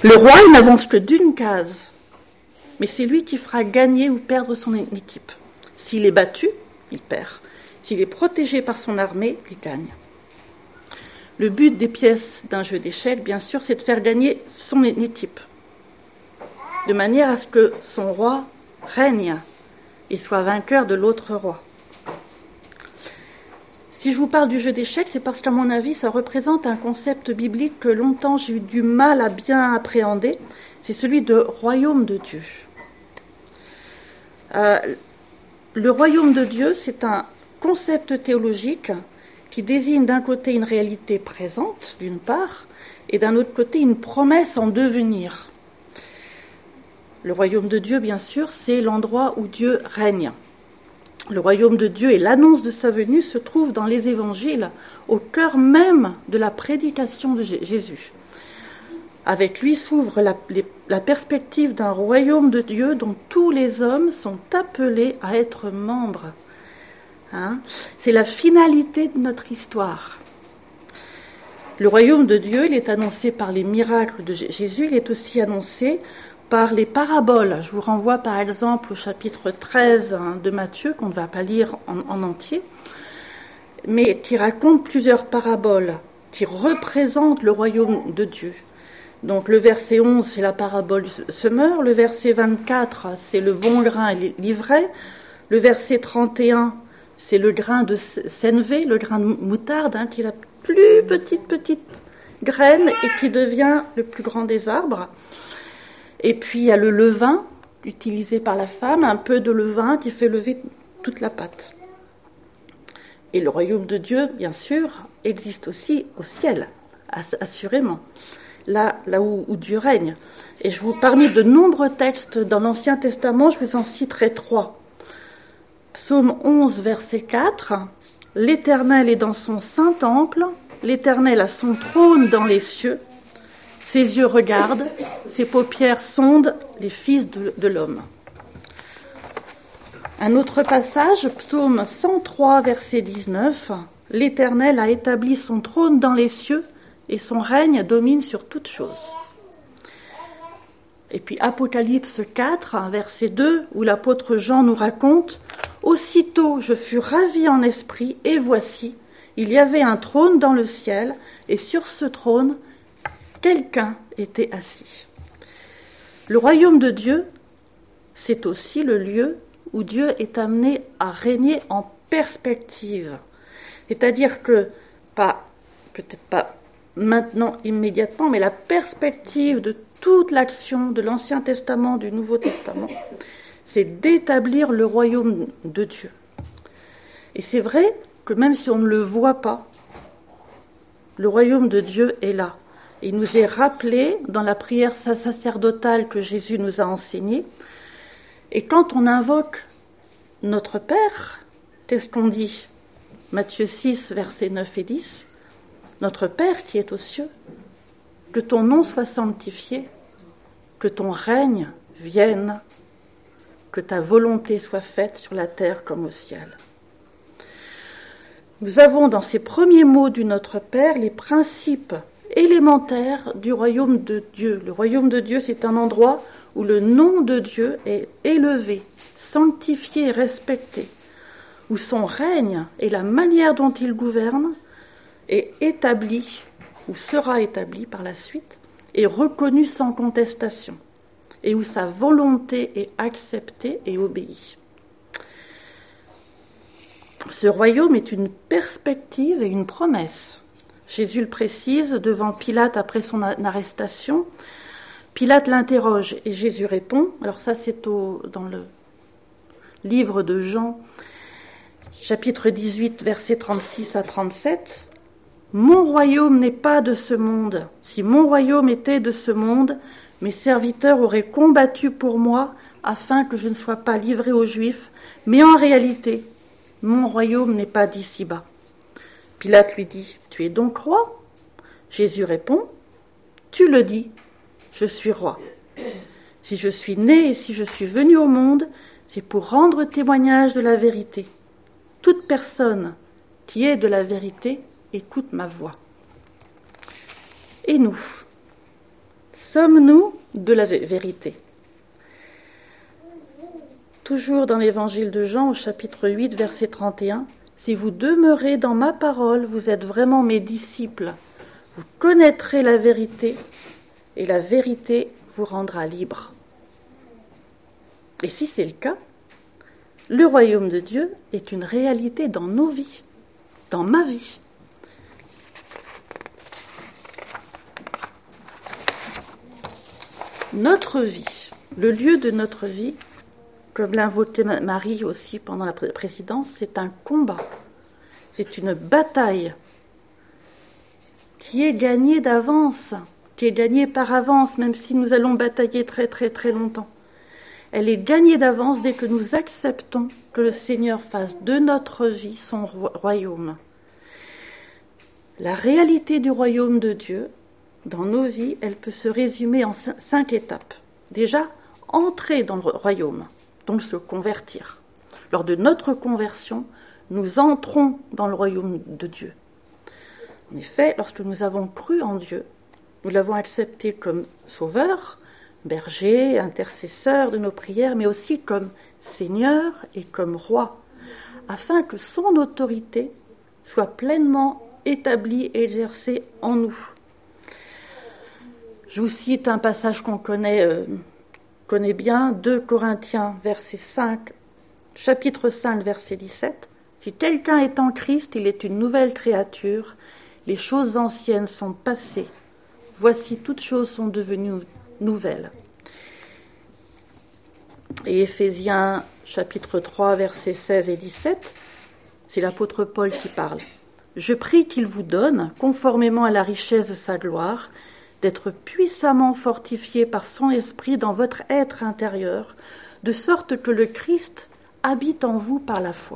Le roi, il n'avance que d'une case, mais c'est lui qui fera gagner ou perdre son équipe. S'il est battu, il perd. S'il est protégé par son armée, il gagne. Le but des pièces d'un jeu d'échecs, bien sûr, c'est de faire gagner son équipe, de manière à ce que son roi règne et soit vainqueur de l'autre roi. Si je vous parle du jeu d'échecs, c'est parce qu'à mon avis, ça représente un concept biblique que longtemps j'ai eu du mal à bien appréhender. C'est celui de royaume de Dieu. Le royaume de Dieu, c'est un concept théologique qui désigne d'un côté une réalité présente, d'une part, et d'un autre côté une promesse en devenir. Le royaume de Dieu, bien sûr, c'est l'endroit où Dieu règne. Le royaume de Dieu et l'annonce de sa venue se trouvent dans les évangiles, au cœur même de la prédication de Jésus. Avec lui s'ouvre la perspective d'un royaume de Dieu dont tous les hommes sont appelés à être membres. C'est la finalité de notre histoire. Le royaume de Dieu, il est annoncé par les miracles de Jésus, il est aussi annoncé par les paraboles. Je vous renvoie par exemple au chapitre 13 de Matthieu, qu'on ne va pas lire en entier, mais qui raconte plusieurs paraboles qui représentent le royaume de Dieu. Donc le verset 11, c'est la parabole du semeur, le verset 24, c'est le bon grain et l'ivraie, le verset 31, c'est le grain de sénévé, le grain de moutarde, qui est la plus petite graine et qui devient le plus grand des arbres. Et puis il y a le levain, utilisé par la femme, un peu de levain qui fait lever toute la pâte. Et le royaume de Dieu, bien sûr, existe aussi au ciel, assurément, là où Dieu règne. Et parmi de nombreux textes dans l'Ancien Testament, je vous en citerai 3. Psaume 11, verset 4, « L'Éternel est dans son saint temple, l'Éternel a son trône dans les cieux. Ses yeux regardent, ses paupières sondent les fils de l'homme. » Un autre passage, psaume 103, verset 19, « L'Éternel a établi son trône dans les cieux et son règne domine sur toutes choses. » Et puis Apocalypse 4, verset 2, où l'apôtre Jean nous raconte « Aussitôt je fus ravi en esprit, et voici, il y avait un trône dans le ciel, et sur ce trône, quelqu'un était assis. » Le royaume de Dieu, c'est aussi le lieu où Dieu est amené à régner en perspective. C'est-à-dire que, peut-être pas maintenant, immédiatement, mais la perspective de toute l'action de l'Ancien Testament, du Nouveau Testament, c'est d'établir le royaume de Dieu. Et c'est vrai que même si on ne le voit pas, le royaume de Dieu est là. Il nous est rappelé dans la prière sacerdotale que Jésus nous a enseignée. Et quand on invoque notre Père, qu'est-ce qu'on dit ? Matthieu 6, versets 9 et 10. Notre Père qui est aux cieux, que ton nom soit sanctifié, que ton règne vienne, que ta volonté soit faite sur la terre comme au ciel. Nous avons dans ces premiers mots du Notre Père les principes élémentaires du royaume de Dieu. Le royaume de Dieu, c'est un endroit où le nom de Dieu est élevé, sanctifié et respecté, où son règne et la manière dont il gouverne est établi, ou sera établi par la suite, et reconnu sans contestation, et où sa volonté est acceptée et obéie. Ce royaume est une perspective et une promesse. Jésus le précise devant Pilate après son arrestation. Pilate l'interroge et Jésus répond. Alors ça, c'est dans le livre de Jean, chapitre 18, versets 36 à 37. « Mon royaume n'est pas de ce monde. Si mon royaume était de ce monde, mes serviteurs auraient combattu pour moi afin que je ne sois pas livré aux Juifs. Mais en réalité, mon royaume n'est pas d'ici-bas. » Pilate lui dit, « Tu es donc roi ?» Jésus répond, « Tu le dis, je suis roi. Si je suis né et si je suis venu au monde, c'est pour rendre témoignage de la vérité. Toute personne qui est de la vérité écoute ma voix. » Et nous, sommes-nous de la vérité? Toujours dans l'évangile de Jean, au chapitre 8, verset 31, « Si vous demeurez dans ma parole, vous êtes vraiment mes disciples. Vous connaîtrez la vérité, et la vérité vous rendra libre. » Et si c'est le cas, le royaume de Dieu est une réalité dans nos vies, dans ma vie. Notre vie, le lieu de notre vie, comme l'invoquait Marie aussi pendant la présidence, c'est un combat, c'est une bataille qui est gagnée d'avance, qui est gagnée par avance, même si nous allons batailler très très très longtemps. Elle est gagnée d'avance dès que nous acceptons que le Seigneur fasse de notre vie son royaume. La réalité du royaume de Dieu, dans nos vies, elle peut se résumer en 5 étapes. Déjà, entrer dans le royaume, donc se convertir. Lors de notre conversion, nous entrons dans le royaume de Dieu. En effet, lorsque nous avons cru en Dieu, nous l'avons accepté comme sauveur, berger, intercesseur de nos prières, mais aussi comme Seigneur et comme Roi, afin que son autorité soit pleinement établie et exercée en nous. Je vous cite un passage qu'on connaît bien, 2 Corinthiens, chapitre 5, verset 17. « Si quelqu'un est en Christ, il est une nouvelle créature. Les choses anciennes sont passées. Voici, toutes choses sont devenues nouvelles. » Et Éphésiens, chapitre 3, versets 16 et 17, c'est l'apôtre Paul qui parle. « Je prie qu'il vous donne, conformément à la richesse de sa gloire, d'être puissamment fortifié par son esprit dans votre être intérieur, de sorte que le Christ habite en vous par la foi. »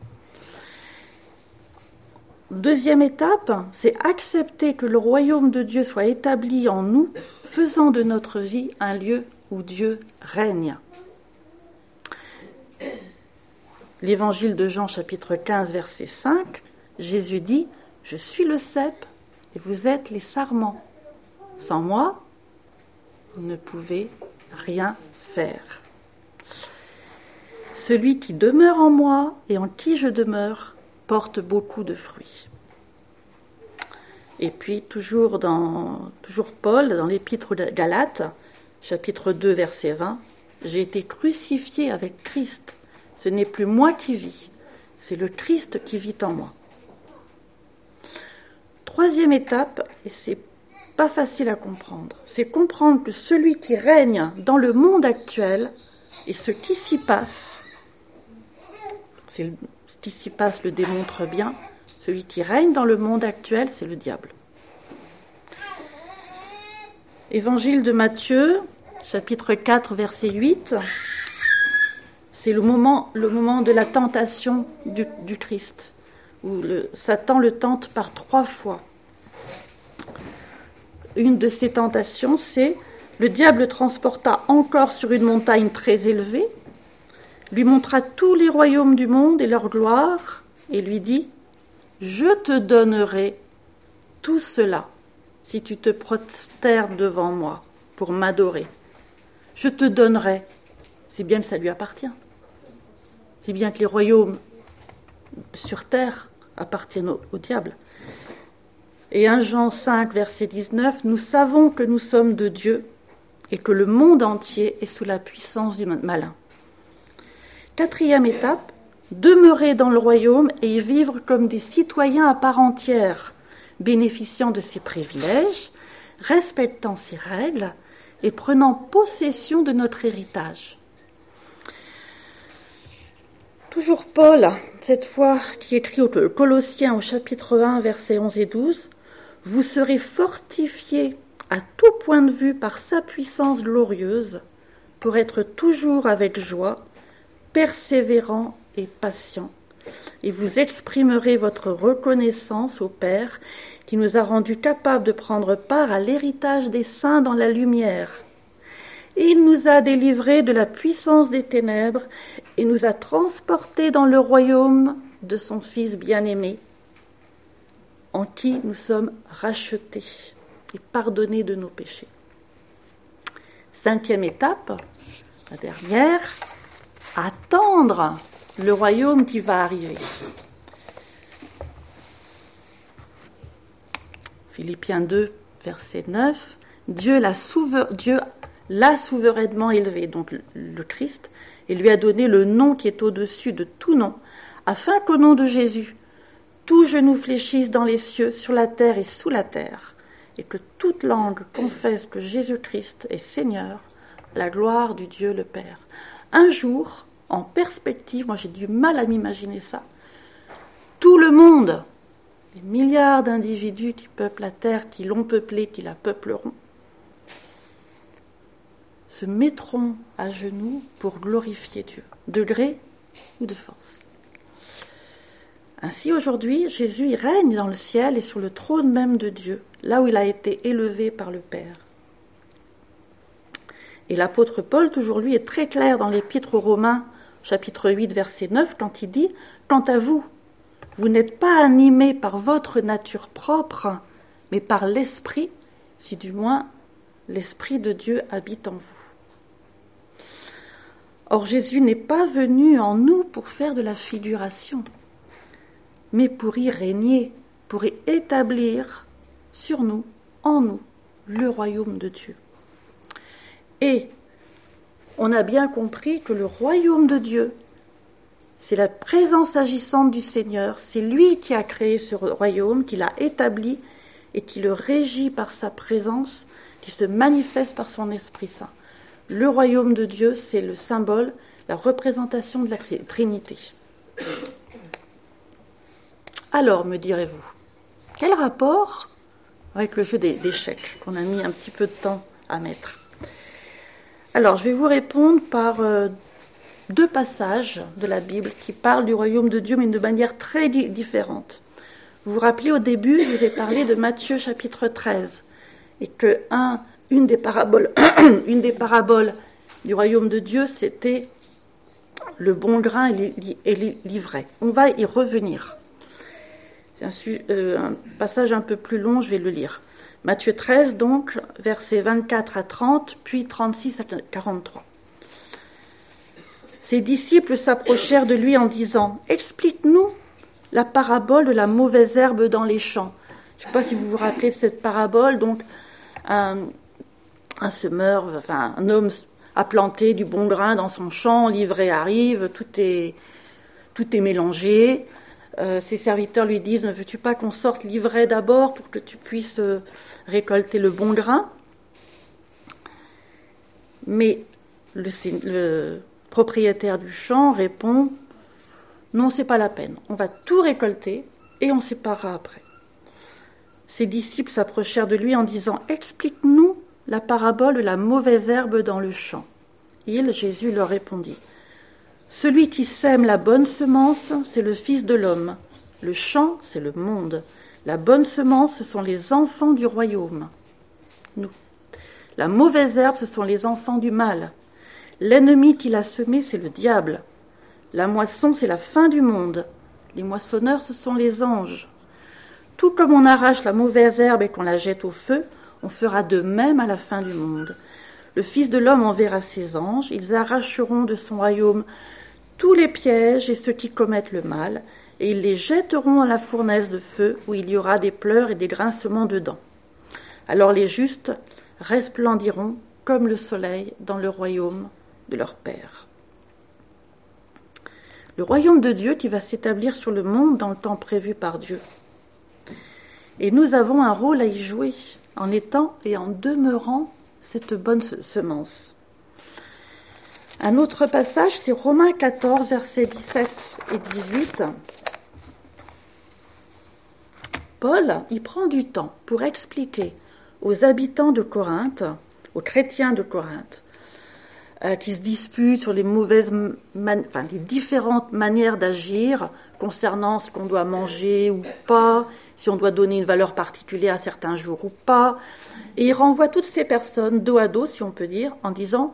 Deuxième étape, c'est accepter que le royaume de Dieu soit établi en nous, faisant de notre vie un lieu où Dieu règne. L'évangile de Jean, chapitre 15, verset 5, Jésus dit « Je suis le cep et vous êtes les sarments. Sans moi, vous ne pouvez rien faire. Celui qui demeure en moi et en qui je demeure porte beaucoup de fruits. » Et puis, toujours Paul, dans l'épître de Galates, chapitre 2, verset 20, « J'ai été crucifié avec Christ. Ce n'est plus moi qui vis, c'est le Christ qui vit en moi. » Troisième étape, et c'est pas facile à comprendre, c'est comprendre que celui qui règne dans le monde actuel et ce qui s'y passe, ce qui s'y passe le démontre bien, celui qui règne dans le monde actuel, c'est le diable. Évangile de Matthieu, chapitre 4, verset 8, c'est le moment de la tentation du Christ, où Satan le tente par 3 fois. Une de ces tentations, c'est le diable le transporta encore sur une montagne très élevée, lui montra tous les royaumes du monde et leur gloire, et lui dit « Je te donnerai tout cela si tu te prosternes devant moi pour m'adorer. Je te donnerai. » C'est bien que ça lui appartient. C'est bien que les royaumes sur terre appartiennent au diable. Et 1 Jean 5, verset 19, « Nous savons que nous sommes de Dieu et que le monde entier est sous la puissance du malin. » Quatrième étape, demeurer dans le royaume et y vivre comme des citoyens à part entière, bénéficiant de ses privilèges, respectant ses règles et prenant possession de notre héritage. Toujours Paul, cette fois qui écrit aux Colossiens au chapitre 1, versets 11 et 12, « Vous serez fortifiés à tout point de vue par sa puissance glorieuse pour être toujours avec joie, persévérant et patient, et vous exprimerez votre reconnaissance au Père qui nous a rendus capables de prendre part à l'héritage des saints dans la lumière. Et il nous a délivrés de la puissance des ténèbres et nous a transportés dans le royaume de son Fils bien-aimé, en qui nous sommes rachetés et pardonnés de nos péchés. » 5e étape, la dernière, attendre le royaume qui va arriver. Philippiens 2, verset 9, Dieu l'a souverainement élevé, donc le Christ, et lui a donné le nom qui est au-dessus de tout nom, afin qu'au nom de Jésus, tout genou fléchisse dans les cieux, sur la terre et sous la terre, et que toute langue confesse que Jésus-Christ est Seigneur, à la gloire du Dieu le Père. Un jour, en perspective, moi j'ai du mal à m'imaginer ça, tout le monde, les milliards d'individus qui peuplent la terre, qui l'ont peuplée, qui la peupleront, se mettront à genoux pour glorifier Dieu, de gré ou de force. Ainsi, aujourd'hui, Jésus il règne dans le ciel et sur le trône même de Dieu, là où il a été élevé par le Père. Et l'apôtre Paul, toujours lui, est très clair dans l'Épître aux Romains, chapitre 8, verset 9, quand il dit « Quant à vous, vous n'êtes pas animés par votre nature propre, mais par l'Esprit, si du moins l'Esprit de Dieu habite en vous. » Or, Jésus n'est pas venu en nous pour faire de la figuration, mais pour y régner, pour y établir sur nous, en nous, le royaume de Dieu. Et on a bien compris que le royaume de Dieu, c'est la présence agissante du Seigneur, c'est lui qui a créé ce royaume, qui l'a établi et qui le régit par sa présence, qui se manifeste par son Esprit Saint. Le royaume de Dieu, c'est le symbole, la représentation de la Trinité. Alors, me direz-vous, quel rapport avec le jeu d'échecs qu'on a mis un petit peu de temps à mettre? Alors, je vais vous répondre par deux passages de la Bible qui parlent du royaume de Dieu, mais de manière très différente. Vous vous rappelez, au début, je vous ai parlé de Matthieu chapitre 13, et que une des paraboles du royaume de Dieu, c'était le bon grain et l'ivraie. On va y revenir. C'est un passage un peu plus long, je vais le lire. Matthieu 13, donc, versets 24 à 30, puis 36 à 43. Ses disciples s'approchèrent de lui en disant « Explique-nous la parabole de la mauvaise herbe dans les champs. » Je ne sais pas si vous vous rappelez de cette parabole. Donc, un semeur, enfin un homme a planté du bon grain dans son champ, l'ivraie arrive, tout est mélangé. Ses serviteurs lui disent « Ne veux-tu pas qu'on sorte l'ivraie d'abord pour que tu puisses récolter le bon grain ?» Mais le propriétaire du champ répond « Non, c'est pas la peine, on va tout récolter et on séparera après. » Ses disciples s'approchèrent de lui en disant « Explique-nous la parabole de la mauvaise herbe dans le champ. » Jésus, leur répondit « Celui qui sème la bonne semence, c'est le Fils de l'homme. Le champ, c'est le monde. La bonne semence, ce sont les enfants du royaume. Nous. La mauvaise herbe, ce sont les enfants du mal. L'ennemi qui l'a semé, c'est le diable. La moisson, c'est la fin du monde. Les moissonneurs, ce sont les anges. Tout comme on arrache la mauvaise herbe et qu'on la jette au feu, on fera de même à la fin du monde. Le Fils de l'homme enverra ses anges, ils arracheront de son royaume tous les pièges et ceux qui commettent le mal, et ils les jetteront dans la fournaise de feu, où il y aura des pleurs et des grincements de dents. Alors les justes resplendiront comme le soleil dans le royaume de leur Père. Le royaume de Dieu qui va s'établir sur le monde dans le temps prévu par Dieu. Et nous avons un rôle à y jouer, en étant et en demeurant cette bonne semence. Un autre passage, c'est Romains 14, versets 17 et 18. Paul, il prend du temps pour expliquer aux habitants de Corinthe, aux chrétiens de Corinthe, qui se disputent sur les les différentes manières d'agir concernant ce qu'on doit manger ou pas, si on doit donner une valeur particulière à certains jours ou pas. Et il renvoie toutes ces personnes dos à dos, si on peut dire, en disant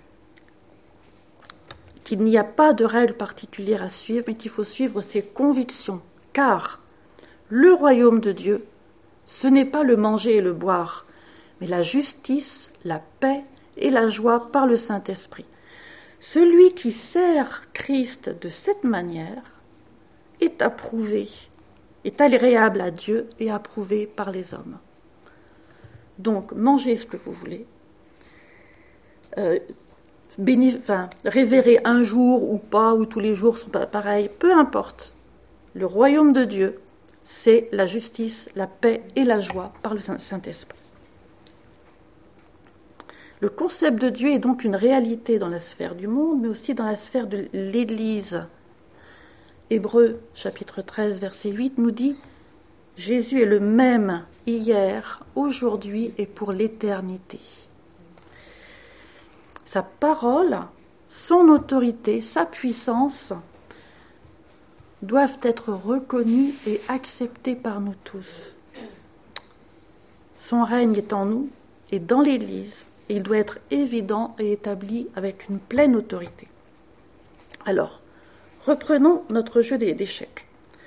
qu'il n'y a pas de règle particulière à suivre, mais qu'il faut suivre ses convictions. Car le royaume de Dieu, ce n'est pas le manger et le boire, mais la justice, la paix et la joie par le Saint-Esprit. Celui qui sert Christ de cette manière est approuvé, est agréable à Dieu et approuvé par les hommes. Donc, mangez ce que vous voulez, révérer un jour ou pas, ou tous les jours sont pas pareils, peu importe. Le royaume de Dieu, c'est la justice, la paix et la joie par le Saint-Esprit. Le concept de Dieu est donc une réalité dans la sphère du monde, mais aussi dans la sphère de l'Église. Hébreux, chapitre 13, verset 8, nous dit « Jésus est le même hier, aujourd'hui et pour l'éternité. » Sa parole, son autorité, sa puissance doivent être reconnues et acceptées par nous tous. Son règne est en nous et dans l'Église, et il doit être évident et établi avec une pleine autorité. Alors, reprenons notre jeu d'échecs.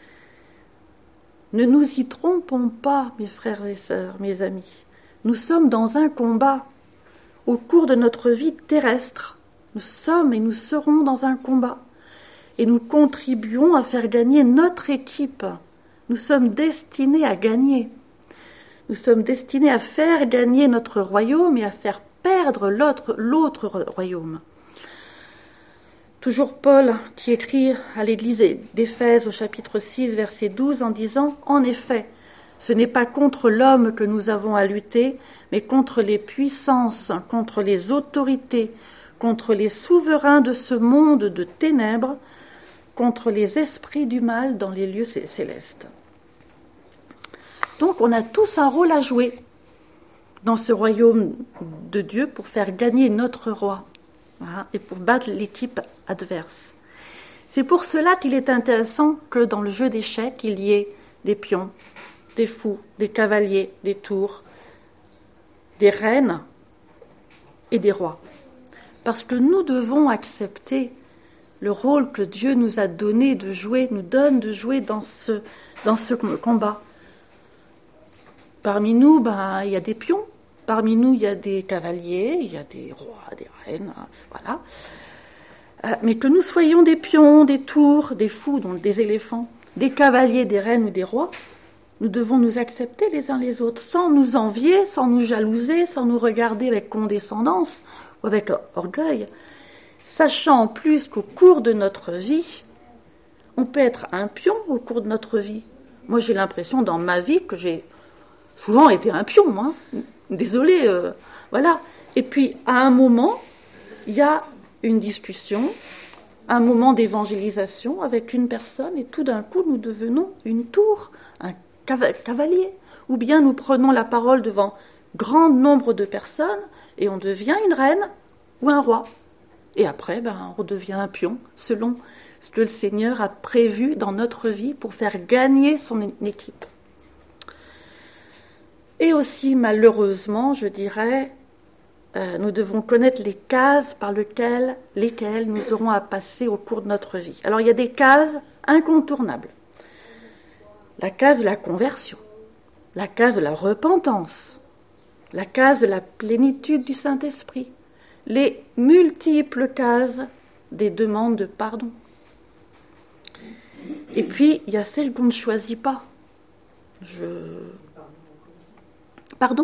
Ne nous y trompons pas, mes frères et sœurs, mes amis. Nous sommes dans un combat. Au cours de notre vie terrestre, nous sommes et nous serons dans un combat. Et nous contribuons à faire gagner notre équipe. Nous sommes destinés à gagner. Nous sommes destinés à faire gagner notre royaume et à faire perdre l'autre royaume. Toujours Paul qui écrit à l'église d'Éphèse au chapitre 6, verset 12 en disant « En effet, ce n'est pas contre l'homme que nous avons à lutter, mais contre les puissances, contre les autorités, contre les souverains de ce monde de ténèbres, contre les esprits du mal dans les lieux célestes. » Donc on a tous un rôle à jouer dans ce royaume de Dieu pour faire gagner notre roi, hein, et pour battre l'équipe adverse. C'est pour cela qu'il est intéressant que dans le jeu d'échecs, il y ait des pions, des fous, des cavaliers, des tours, des reines et des rois. Parce que nous devons accepter le rôle que Dieu nous a donné de jouer, nous donne de jouer dans ce combat. Parmi nous, il y a des pions. Parmi nous, il y a des cavaliers, il y a des rois, des reines, voilà. Mais que nous soyons des pions, des tours, des fous, donc des éléphants, des cavaliers, des reines ou des rois, nous devons nous accepter les uns les autres, sans nous envier, sans nous jalouser, sans nous regarder avec condescendance ou avec orgueil, sachant en plus qu'au cours de notre vie, on peut être un pion au cours de notre vie. Moi, j'ai l'impression dans ma vie que j'ai souvent été un pion, moi. Désolée, voilà. Et puis, à un moment, il y a une discussion, un moment d'évangélisation avec une personne, et tout d'un coup, nous devenons une tour, un cavalier. Ou bien nous prenons la parole devant grand nombre de personnes, et on devient une reine ou un roi. Et après, on redevient un pion, selon ce que le Seigneur a prévu dans notre vie pour faire gagner son équipe. Et aussi, malheureusement, je dirais, nous devons connaître les cases par lesquelles nous aurons à passer au cours de notre vie. Alors, il y a des cases incontournables. La case de la conversion, la case de la repentance, la case de la plénitude du Saint-Esprit, les multiples cases des demandes de pardon. Et puis, il y a celles qu'on ne choisit pas. Pardon ?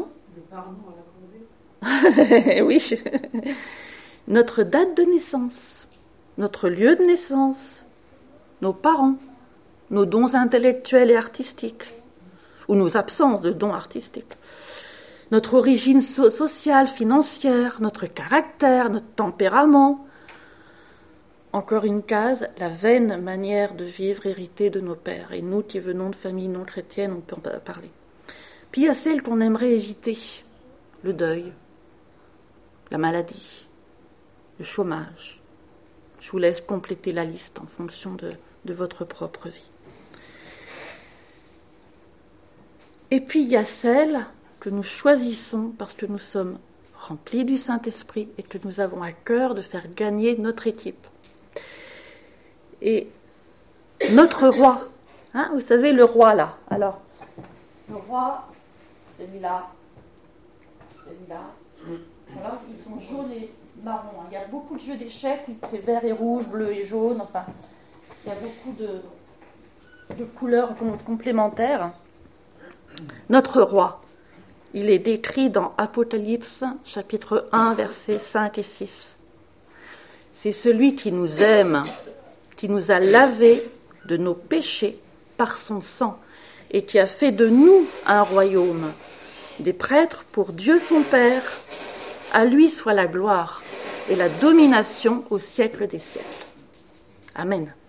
Le pardon à l'accorder. Oui. Notre date de naissance, notre lieu de naissance, nos parents, nos dons intellectuels et artistiques, ou nos absences de dons artistiques, notre origine sociale, financière, notre caractère, notre tempérament. Encore une case, la vaine manière de vivre héritée de nos pères. Et nous qui venons de familles non chrétiennes, on peut en parler. Puis il y a celles qu'on aimerait éviter, le deuil, la maladie, le chômage. Je vous laisse compléter la liste en fonction de votre propre vie. Et puis il y a celles que nous choisissons parce que nous sommes remplis du Saint-Esprit et que nous avons à cœur de faire gagner notre équipe. Et notre roi, vous savez le roi là, alors, le roi, celui-là, Hein. Ils sont jaunes et marrons. Hein. Il y a beaucoup de jeux d'échecs où c'est vert et rouge, bleu et jaune. Enfin, il y a beaucoup de couleurs complémentaires. Notre roi, il est décrit dans Apocalypse, chapitre 1, versets 5 et 6. C'est celui qui nous aime, qui nous a lavés de nos péchés par son sang et qui a fait de nous un royaume, des prêtres pour Dieu son Père. À lui soit la gloire et la domination au siècle des siècles. Amen.